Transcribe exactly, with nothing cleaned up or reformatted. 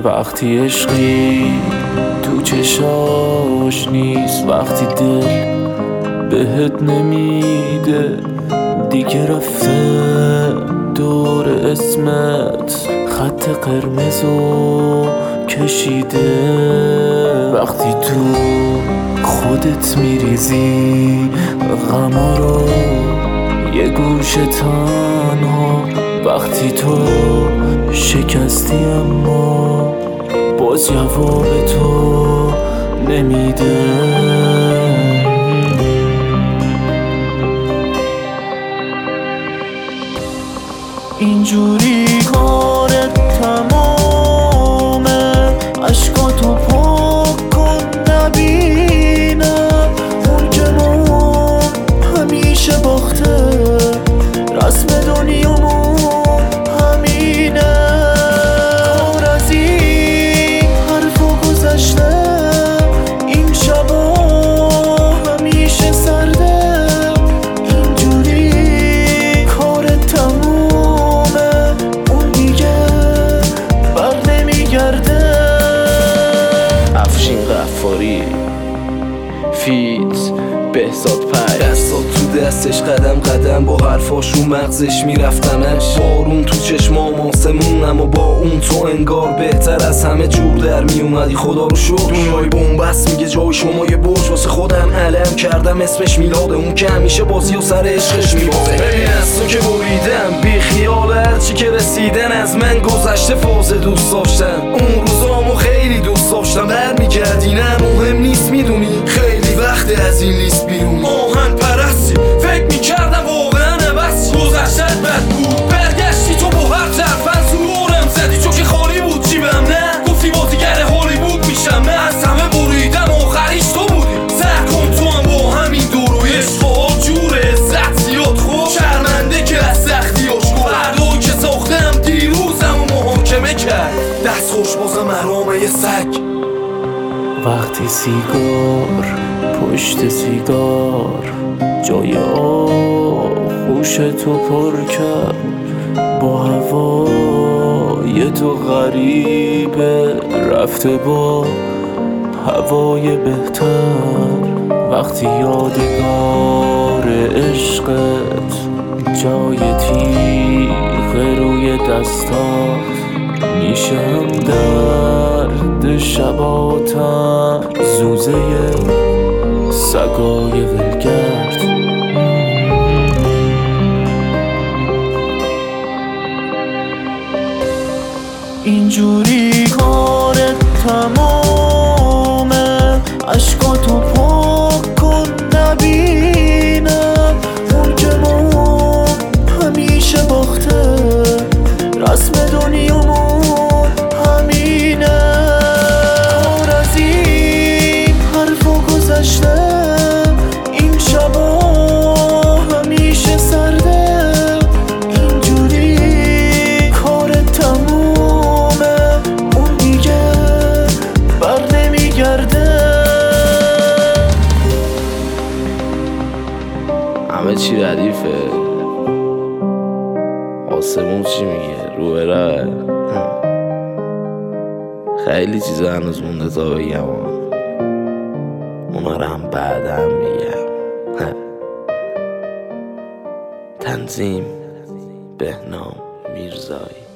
وقتی عشقی تو چشاش نیست، وقتی دل بهت نمیده دیگه، رفته دور اسمت خط قرمزو کشیده. وقتی تو خودت میریزی غما رو یه گوشه تنها، وقتی تو شکستی اما باز جواب تو نمیده. اینجوری کارت تمامه، عشقاتو پاک کن نبینم اون که ما همیشه باخته، رسم دنیامون همینه. کار از این حرفا گذشته، این شبا همیشه سرده. اینجوری کارت تمومه، اون دیگه بر نمیگرده. افشین غفاری فیت بهزاد پای، دستات تو دستش قدم قدم با حرفاش رو مغزش میرفتمش. بارون تو چشمام آسمون، اما با اون تو انگار بهتر از همه جور در میومدی. خدا رو شکر دنیای بنبست میگه جای شما یه برج، واسه خودم علم کردم اسمش میلاده، اون که همیشه بازی و سر عشقش میبازه. ببین از تو که بریدم بی خیال، هرچی که رسیدن از من گذشته فاز دوست داشتم. اون روزامو خیلی دوست داشتم، برمیگردی نه مهم نیست میدونی، خیلی وقت از این لیست بیرونی. آهن پرستی فکر میکردم واقعا عوض، گذشتت بد بود برگشتی تو با هر طرفن سرورم زدی، چون که خالی بود جیبم نه گفتی بازیگر هالیوود میشم. من از همه بریدم آخریش تو بودی، سر کن تو هم با همین دوروی عشقا جور عزت زیاد خوب شرمنده که از سختی آشکو هردوی که ساختم دیروزم و محاکمه کرد. دست خوش بازم حرامه یه سگ. وقتی سیگار پشت سیگار جای آغوش تو پر کرد، با هوای تو غریبه رفته با هوای بهتر. وقتی یادگار عشقت جای تیغ روی دستات میشه، هم درد شباتم زوزه سگای ولگرد. اینجوری کارت تمامه، عشقاتو پاک کن نبینم اون که ما همیشه باخته، رسم دنیامون همینه. کار از این حرفا گذشته، این شبا همیشه سرده. اینجوری کارت تمومه، اون دیگه بر نمیگرده. همه چی ردیفه، آسمون چی میگه رو بره. خیلی چیزا هنوز مونده تا بگم، اونا رو هم بعدم میگم. تنظیم بهنام میرزایی.